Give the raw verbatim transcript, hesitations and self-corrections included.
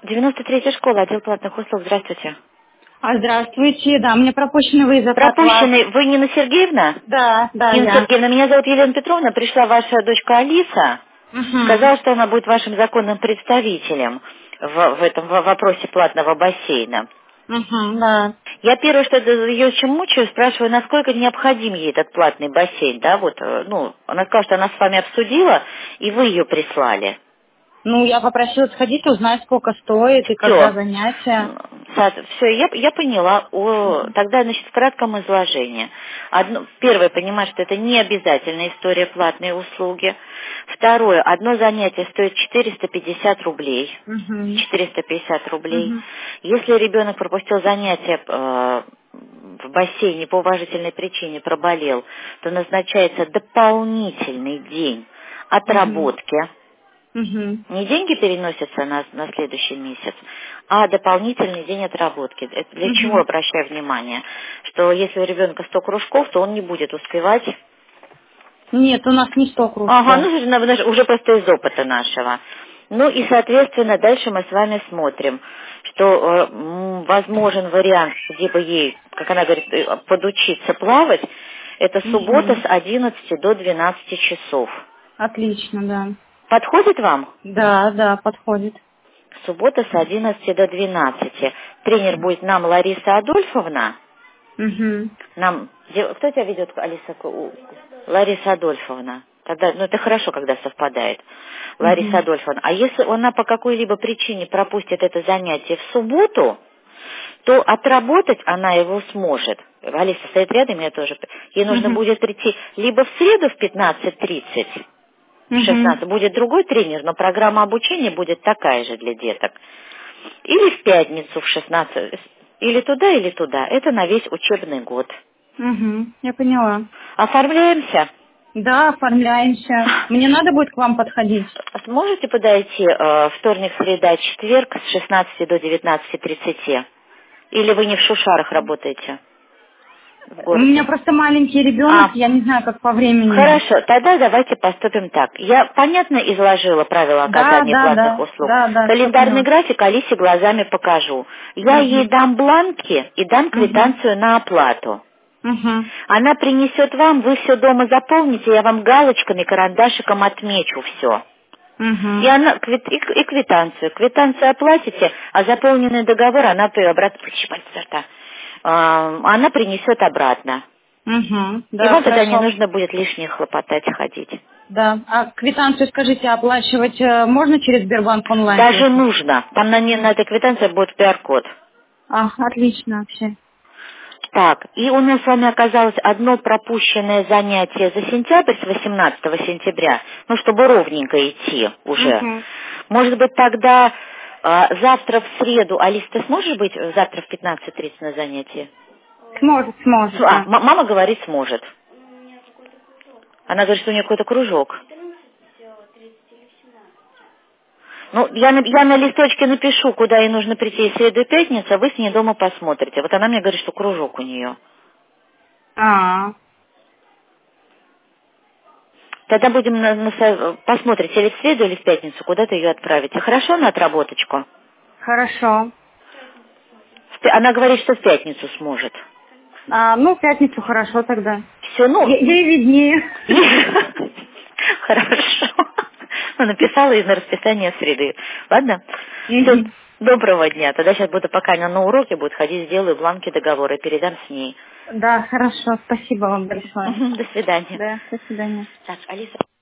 девяносто третья школа, отдел платных услуг. Здравствуйте. А, здравствуйте, да, мне пропущенный вызов от вас. Пропущенный. Вы Нина Сергеевна? Да, да, Нина я. Сергеевна, меня зовут Елена Петровна. Пришла ваша дочка Алиса. Угу. Сказала, что она будет вашим законным представителем в, в этом в вопросе платного бассейна. Угу, да. Я первое, что ее чем мучаю, спрашиваю, насколько необходим ей этот платный бассейн, да, вот, э, ну, она сказала, что она с вами обсудила, и вы ее прислали. Ну, я попросила сходить, узнать, сколько стоит и когда Все. занятия. Все, я, я поняла. О, тогда, значит, в кратком изложении. Одно, первое, понимать, что это не обязательная история платной услуги. Второе, одно занятие стоит четыреста пятьдесят рублей. Угу. четыреста пятьдесят рублей. Угу. Если ребенок пропустил занятие э, в бассейне по уважительной причине, проболел, то назначается дополнительный день Угу. отработки. Угу. Не деньги переносятся на, на следующий месяц, а дополнительный день отработки. Это для чего Угу. обращаю внимание? Что если у ребенка сто кружков, то он не будет успевать. Нет, у нас не сто Ага, кружков. ну же, на- уже просто из опыта нашего. Ну и, соответственно, дальше мы с вами смотрим, что э, м, возможен вариант, где бы ей, как она говорит, э, подучиться плавать, это суббота Угу. с одиннадцати до двенадцати часов. Отлично, да. Подходит вам? Да, да, подходит. Суббота с одиннадцати до двенадцати. Тренер будет нам Лариса Адольфовна. Угу. Нам, де- кто тебя ведет, Алиса? К- у- Лариса Адольфовна. Тогда, ну это хорошо, когда совпадает. Лариса Угу. Адольфовна. А если она по какой-либо причине пропустит это занятие в субботу, то отработать она его сможет. Алиса стоит рядом, я тоже. Ей нужно Угу. будет прийти либо в среду в пятнадцать тридцать, в Угу. шестнадцать, будет другой тренер, но программа обучения будет такая же для деток. Или в пятницу в шестнадцать, или туда, или туда. Это на весь учебный год. Угу. Я поняла. Оформляемся. Да, оформляемся. Мне надо будет к вам подходить? Сможете подойти э, вторник, среда, четверг с шестнадцати до девятнадцати тридцати? Или вы не в Шушарах работаете в У меня городе? просто маленький ребенок, А, я не знаю, как по времени. хорошо, тогда давайте поступим так. Я понятно изложила правила Да, оказания да, платных да, услуг. да, да, все Календарный поняла. график Алисе глазами покажу. Я ей Угу, дам бланки и дам угу, квитанцию на оплату. угу, Она принесет вам, вы все дома заполните, я вам галочками, карандашиком отмечу все. И угу, она квит- и, и квитанцию. Квитанцию оплатите, а заполненный договор она при- обратно, а, она принесет обратно. угу. И Да, вам тогда не хорошо. нужно будет лишнее хлопотать ходить. Да. А квитанцию, скажите, оплачивать э, можно через Сбербанк онлайн? Даже Просто? нужно. Там на, не- на этой квитанции будет пи ар-код. А, отлично вообще. Так, и у нас с вами оказалось одно пропущенное занятие за сентябрь, с восемнадцатого сентября, ну, чтобы ровненько идти уже. Угу. Может быть, тогда а, завтра в среду, Алис, ты сможешь быть завтра в пятнадцать тридцать на занятии? Сможет, С- сможет, А, да. м- мама говорит, сможет. Она говорит, что у нее какой-то кружок. Ну, я на, я на листочке напишу, куда ей нужно прийти в среду и пятницу, а вы с ней дома посмотрите. Вот она мне говорит, что кружок у нее. А, Тогда будем на, на со- посмотрите, или в среду, или в пятницу, куда-то ее отправите. Хорошо на отработочку? хорошо. В пя- Она говорит, что в пятницу сможет. А, ну, в пятницу хорошо тогда. Все, ну... Е- Ей виднее. Хорошо. Ну, написала из на расписание среды. Ладно? Все, Мгм. доброго дня. Тогда сейчас буду, пока она на уроке будет ходить, сделаю бланки договора и передам с ней. Да, хорошо. Спасибо вам большое. Мгм, до свидания. Да, до свидания. Так, Алиса...